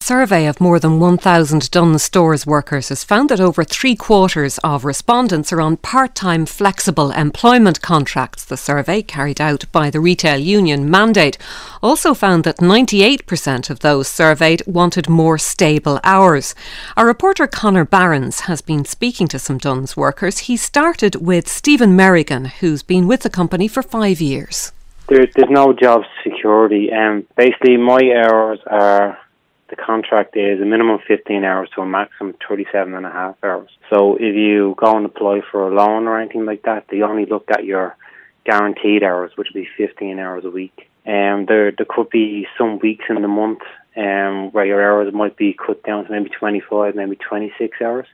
survey of more than 1,000 Dunnes Stores workers has found that over 3/4 of respondents are on part-time flexible employment contracts. The survey, carried out by the retail union Mandate, also found that 98% of those surveyed wanted more stable hours. Our reporter Conor Barons has been speaking to some Dunnes workers. He started with Stephen Merrigan, who's been with the company for 5 years. There's no job security. Basically, my hours are, the contract is a minimum 15 hours to a maximum 37.5 hours. So if you go and apply for a loan or anything like that, they only look at your guaranteed hours, which would be 15 hours a week. There could be some weeks in the month where your hours might be cut down to maybe 25, maybe 26 hours.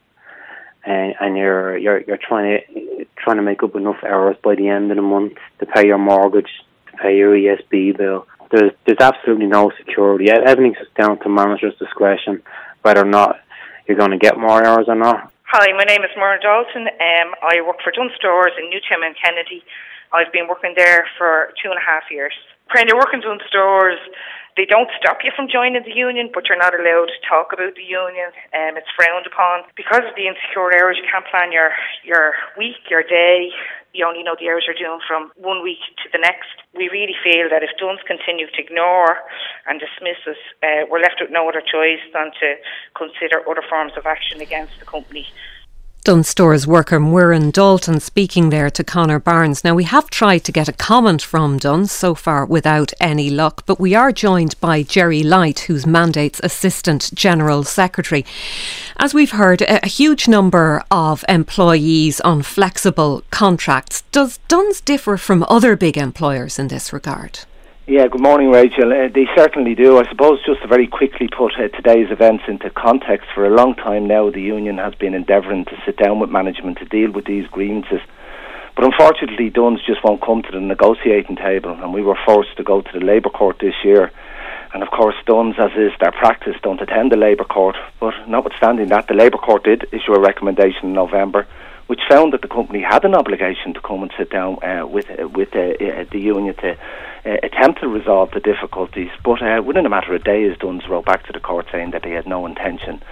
And you're trying to make up enough hours by the end of the month to pay your mortgage, to pay your ESB bill. There's absolutely no security. Everything's just down to manager's discretion whether or not you're going to get more hours or not. Hi, my name is Myrna Dalton. I work for Dunnes Stores in Newtown and Kennedy. I've been working there for 2.5 years. When you work in Dunnes Stores, they don't stop you from joining the union, but you're not allowed to talk about the union. It's frowned upon. Because of the insecure hours, you can't plan your week, your day. You only know the hours you're doing from one week to the next. We really feel that if Dunnes continue to ignore and dismiss us, we're left with no other choice than to consider other forms of action against the company. Dunnes Stores worker Muireann Dalton speaking there to Conor Barnes. Now, we have tried to get a comment from Dunnes, so far without any luck, but we are joined by Jerry Light, who's Mandate's Assistant General Secretary. As we've heard, a huge number of employees on flexible contracts. Does Dunnes differ from other big employers in this regard? Yeah, good morning, Rachel. They certainly do. I suppose just to very quickly put today's events into context, for a long time now the union has been endeavouring to sit down with management to deal with these grievances. But unfortunately, Dunnes just won't come to the negotiating table, and we were forced to go to the Labour Court this year. And of course, Dunnes, as is their practice, don't attend the Labour Court. But notwithstanding that, the Labour Court did issue a recommendation in November which found that the company had an obligation to come and sit down with the union to attempt to resolve the difficulties. But within a matter of days, Dunnes wrote back to the court saying that they had no intention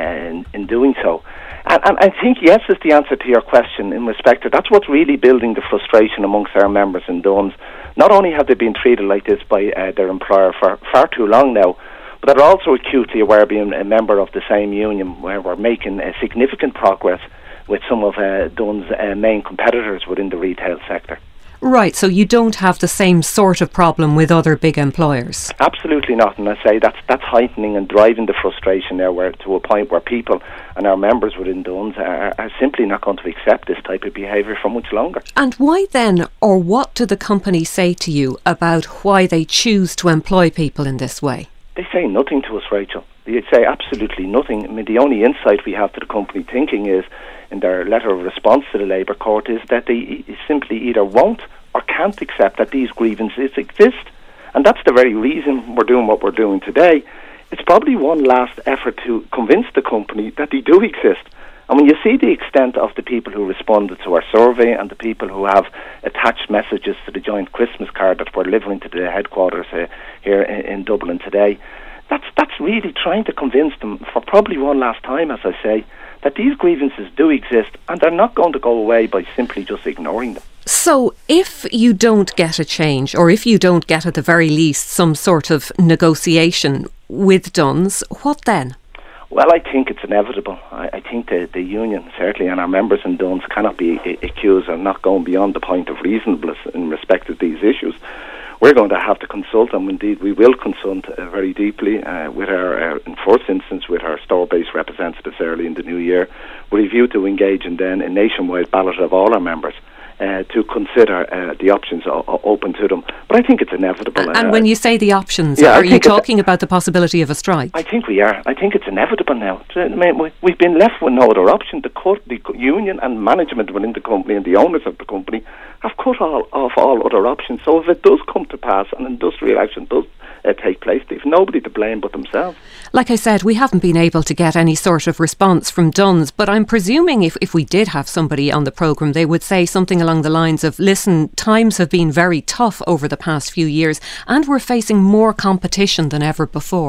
in doing so. And I think yes is the answer to your question in respect to that's what's really building the frustration amongst our members in Dunnes. Not only have they been treated like this by their employer for far too long now, but they're also acutely aware, being a member of the same union, where we're making significant progress with some of Dunnes' main competitors within the retail sector. Right, so you don't have the same sort of problem with other big employers? Absolutely not, and I say that's heightening and driving the frustration there, where to a point where people and our members within Dunnes are simply not going to accept this type of behaviour for much longer. And why then, or what do the company say to you about why they choose to employ people in this way? They say nothing to us, Rachel. They say absolutely nothing. I mean, the only insight we have to the company thinking is, in their letter of response to the Labour Court, is that they simply either won't or can't accept that these grievances exist. And that's the very reason we're doing what we're doing today. It's probably one last effort to convince the company that they do exist. And when you see the extent of the people who responded to our survey and the people who have attached messages to the joint Christmas card that we're delivering to the headquarters here in Dublin today, that's really trying to convince them for probably one last time, as I say, that these grievances do exist and they're not going to go away by simply just ignoring them. So if you don't get a change, or if you don't get at the very least some sort of negotiation with Dunnes, what then? Well, I think it's inevitable. I think the union, certainly, and our members in Dunnes cannot be accused of not going beyond the point of reasonableness in respect of these issues. We're going to have to consult, and indeed we will consult very deeply with our, in first instance, with our store-based representatives early in the new year, with a view to engage in then a nationwide ballot of all our members to consider the options open to them. But I think it's inevitable. And when you say the options, are you talking about the possibility of a strike? I think we are. I think it's inevitable now. I mean, we've been left with no other option. The union and management within the company and the owners of the company have cut off all other options. So if it does come to pass and industrial action does take place, they've nobody to blame but themselves. Like I said, we haven't been able to get any sort of response from Dunnes, but I'm presuming if we did have somebody on the programme, they would say something along the lines of, listen, times have been very tough over the past few years and we're facing more competition than ever before.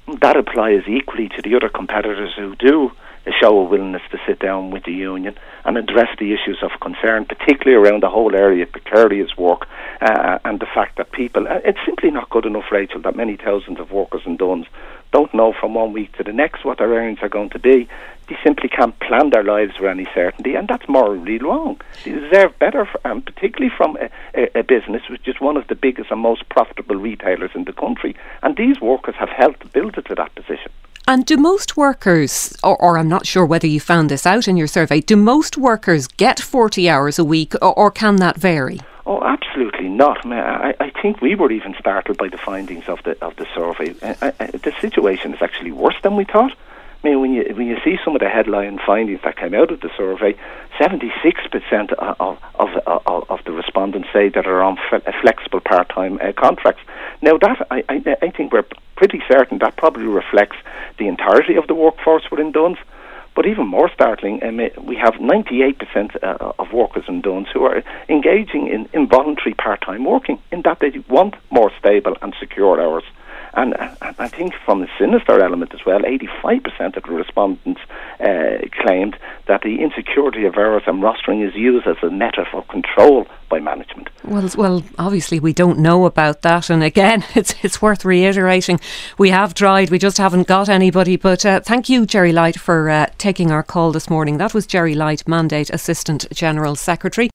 that applies equally to the other competitors who do show a willingness to sit down with the union and address the issues of concern, particularly around the whole area of precarious work and the fact that people, it's simply not good enough, Rachel, that many thousands of workers in Duns don't know from one week to the next what their earnings are going to be. They simply can't plan their lives with any certainty, and that's morally wrong. They deserve better, particularly from a business which is one of the biggest and most profitable retailers in the country, and these workers have helped build it to that position. And do most workers, or I'm not sure whether you found this out in your survey, do most workers get 40 hours a week, or can that vary? Oh, absolutely not. I think we were even startled by the findings of the survey. The situation is actually worse than we thought. I mean, when you see some of the headline findings that came out of the survey, 76% of the respondents say that are on flexible part-time contracts. Now, that I think we're pretty certain that probably reflects the entirety of the workforce within Duns. But even more startling, we have 98% of workers in Duns who are engaging in involuntary part-time working, in that they want more stable and secure hours. And I think from the sinister element as well, 85% of the respondents claimed that the insecurity of hours and rostering is used as a method of control by management. Well, obviously we don't know about that, and again, it's worth reiterating. We have tried, we just haven't got anybody. But thank you, Jerry Light, for taking our call this morning. That was Jerry Light, Mandate Assistant General Secretary.